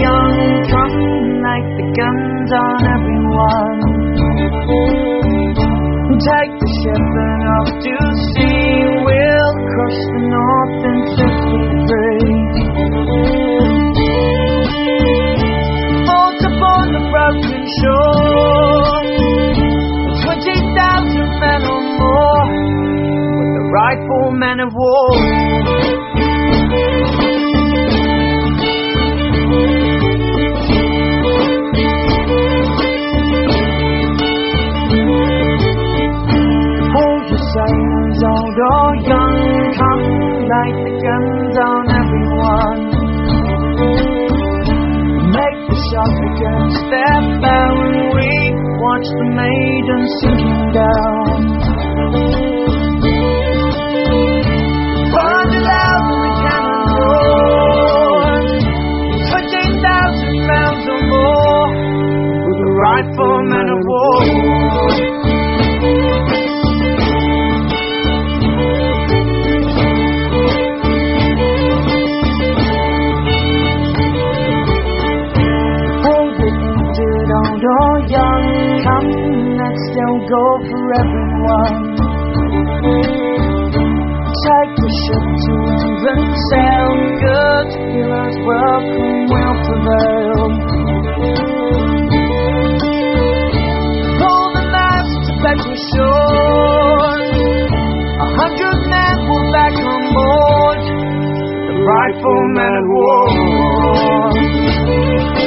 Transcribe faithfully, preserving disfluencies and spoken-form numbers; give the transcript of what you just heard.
young, come like the guns on everyone. Take the ship and off to sea, we'll crush the north and set me free. Boats upon the broken shore, twenty thousand men or more, with the rightful men of war. Sailors old or young, come light the guns on everyone. Make the shots against their bow, and we watch the maiden sinking down. Burn it out with the cannon roar, twenty thousand pounds or more, with the rightful men of war. Or young, come, let's still go for everyone. Take the ship to England, sail, good healers welcome, will prevail. Pull the masts back to shore, a hundred men will back on board, the rightful men of war.